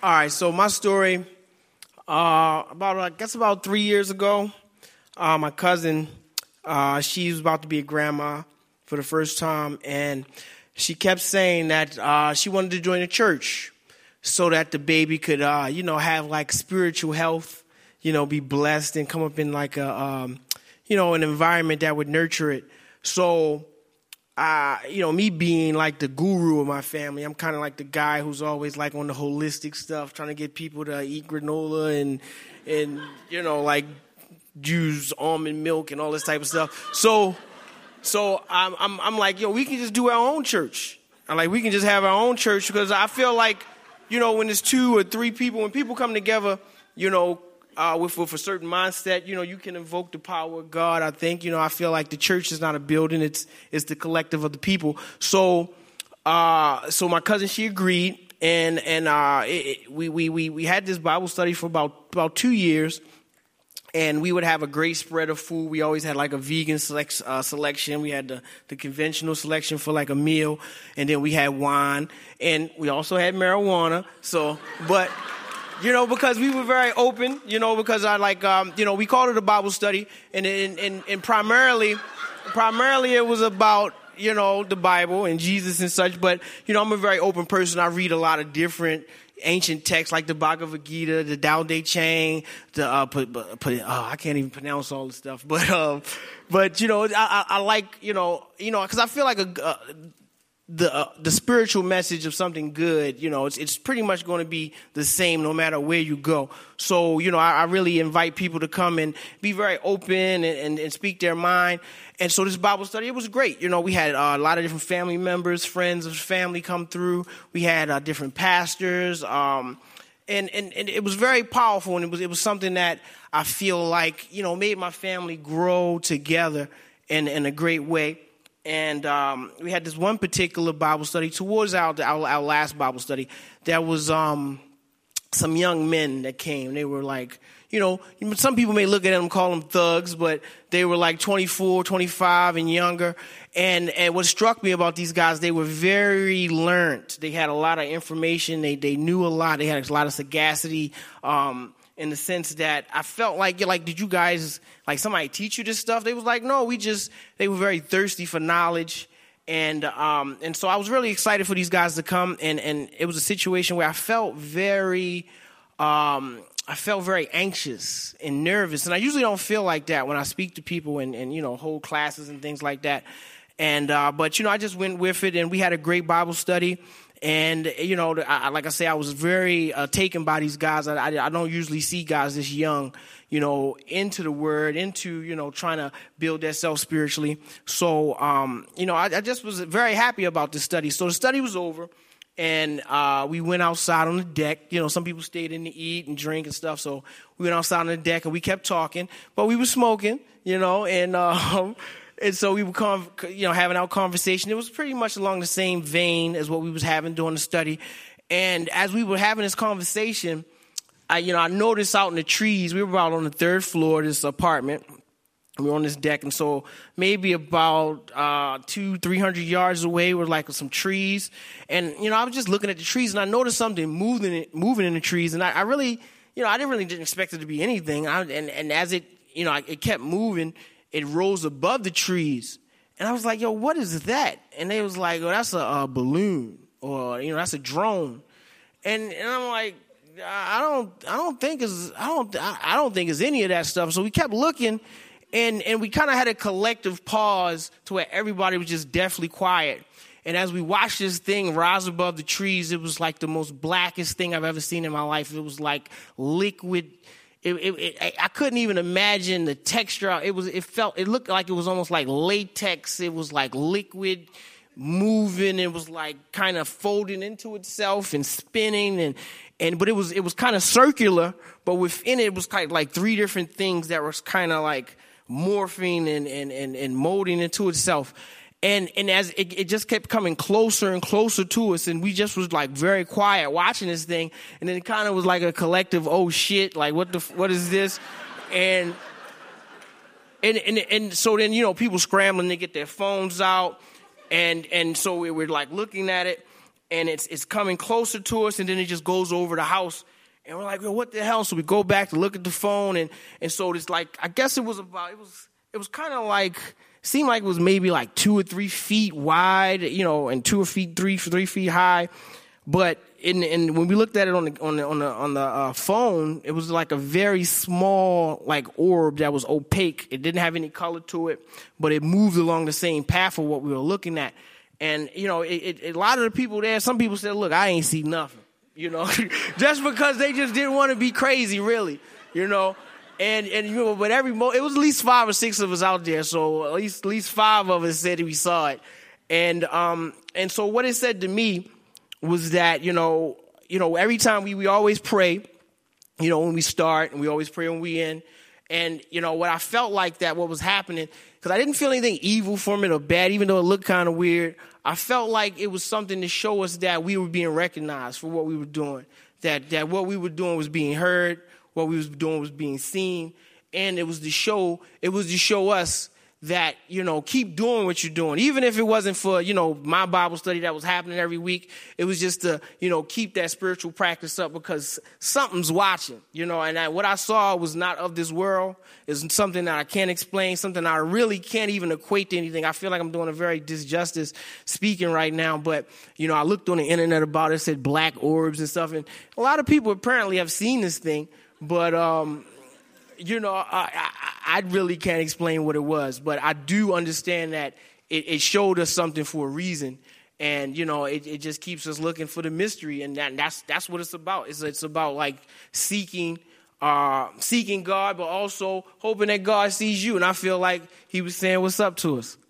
All right, so my story, about 3 years ago, my cousin, she was about to be a grandma for the first time, and she kept saying that she wanted to join a church so that the baby could, have like spiritual health, be blessed and come up in like an environment that would nurture it. So, me being like the guru of my family, I'm kind of like the guy who's always like on the holistic stuff, trying to get people to eat granola and like use almond milk and all this type of stuff. So I'm like, we can just do our own church. We can just have our own church because I feel like, when there's 2 or 3 people, when people come together, with a certain mindset, you can invoke the power of God. I think, I feel like the church is not a building; it's the collective of the people. So my cousin, she agreed, and we had this Bible study for about 2 years, and we would have a great spread of food. We always had like a vegan selection. We had the conventional selection for like a meal, and then we had wine, and we also had marijuana. Because we were very open, because we called it a Bible study, and primarily it was about, the Bible and Jesus and such. But, I'm a very open person. I read a lot of different ancient texts like the Bhagavad Gita, the Tao Te Ching, I can't even pronounce all the stuff. But I like, because I feel like the spiritual message of something good, it's pretty much going to be the same no matter where you go. So, I really invite people to come and be very open and speak their mind. And so this Bible study, it was great. We had a lot of different family members, friends of family come through. We had different pastors, and it was very powerful. And it was something that I feel like, made my family grow together in a great way. And we had this one particular Bible study towards our last Bible study. There was some young men that came. They were like, some people may look at them and call them thugs, but they were like 24, 25 and younger. And what struck me about these guys, they were very learned. They had a lot of information. They knew a lot. They had a lot of sagacity. In the sense that I felt like, did you guys, like somebody teach you this stuff? They was like, no, they were very thirsty for knowledge. And so I was really excited for these guys to come. And it was a situation where I felt very anxious and nervous. And I usually don't feel like that when I speak to people and hold classes and things like that. And, but I just went with it, and we had a great Bible study. And, like I say, I was very taken by these guys. I don't usually see guys this young, into the word, into, trying to build themselves spiritually. So, I just was very happy about this study. So the study was over, and we went outside on the deck. Some people stayed in to eat and drink and stuff. So we went outside on the deck, and we kept talking. But we were smoking, and so we were, having our conversation. It was pretty much along the same vein as what we was having during the study. And as we were having this conversation, I noticed out in the trees, we were out on the 3rd floor of this apartment. We were on this deck. And so maybe about 200-300 yards away were like some trees. And, I was just looking at the trees, and I noticed something moving in the trees. And I really, I didn't expect it to be anything. And as it, it kept moving, it rose above the trees. And I was like, what is that? And they was like, that's a balloon, or, that's a drone. And I'm like, I don't think it's any of that stuff. So we kept looking, and we kind of had a collective pause to where everybody was just deathly quiet. And as we watched this thing rise above the trees, it was like the most blackest thing I've ever seen in my life. It was like liquid. I couldn't even imagine the texture. It looked like it was almost like latex. It was like liquid moving. It was like kind of folding into itself and spinning, but it was kind of circular, but within it was kind of like 3 different things that was kind of like morphing and molding into itself. And as it just kept coming closer and closer to us, and we just was like very quiet watching this thing, and then it kind of was like a collective, oh shit, like what is this? And so then, people scrambling to get their phones out, and so we were like looking at it, and it's coming closer to us, and then it just goes over the house. And we're like, well, what the hell? So we go back to look at the phone, and so it's like, I guess it was kind of like, seemed like it was maybe like 2 or 3 feet wide, you know, and 2 or 3 feet high. But when we looked at it on the phone, it was like a very small like orb that was opaque. It didn't have any color to it, but it moved along the same path of what we were looking at. And you know, a lot of the people there, some people said, "Look, I ain't see nothing," you know, just because they just didn't want to be crazy, really, you know. And you know, but it was at least 5 or 6 of us out there, so at least 5 of us said we saw it. And so what it said to me was that, you know, every time we always pray, you know, when we start, and we always pray when we end. And, you know, what I felt like that what was happening, because I didn't feel anything evil from it or bad, even though it looked kind of weird. I felt like it was something to show us that we were being recognized for what we were doing, that what we were doing was being heard, what we was doing was being seen, and it was to show us that, you know, keep doing what you're doing. Even if it wasn't for, you know, my Bible study that was happening every week, it was just to, you know, keep that spiritual practice up, because something's watching, you know. And what I saw was not of this world. It's something that I can't explain, something I really can't even equate to anything. I feel like I'm doing a very disjustice speaking right now. But, you know, I looked on the internet about it, said black orbs and stuff. And a lot of people apparently have seen this thing. But, you know, I really can't explain what it was, but I do understand that it showed us something for a reason. And, you know, it just keeps us looking for the mystery. And that's what it's about. It's about like seeking God, but also hoping that God sees you. And I feel like he was saying, what's up to us.